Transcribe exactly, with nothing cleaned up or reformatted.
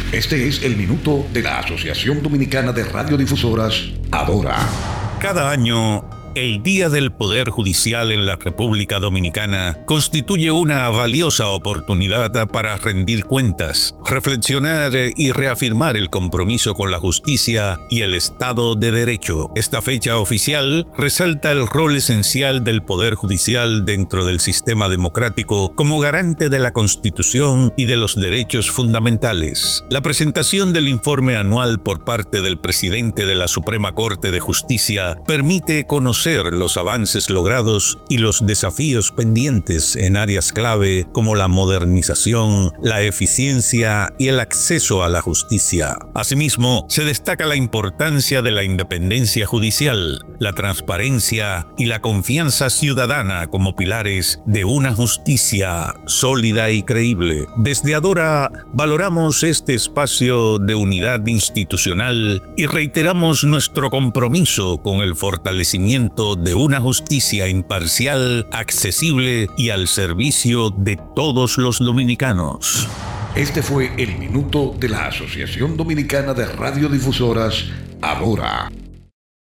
Este es el minuto de la Asociación Dominicana de Radiodifusoras, Adora. Cada año, el Día del Poder Judicial en la República Dominicana constituye una valiosa oportunidad para rendir cuentas, reflexionar y reafirmar el compromiso con la justicia y el Estado de Derecho. Esta fecha oficial resalta el rol esencial del Poder Judicial dentro del sistema democrático como garante de la Constitución y de los derechos fundamentales. La presentación del informe anual por parte del presidente de la Suprema Corte de Justicia permite conocer los avances logrados y los desafíos pendientes en áreas clave como la modernización, la eficiencia y el acceso a la justicia. Asimismo, se destaca la importancia de la independencia judicial, la transparencia y la confianza ciudadana como pilares de una justicia sólida y creíble. Desde Adora valoramos este espacio de unidad institucional y reiteramos nuestro compromiso con el fortalecimiento de una justicia imparcial, accesible y al servicio de todos los dominicanos. Este fue el minuto de la Asociación Dominicana de Radiodifusoras, Adora.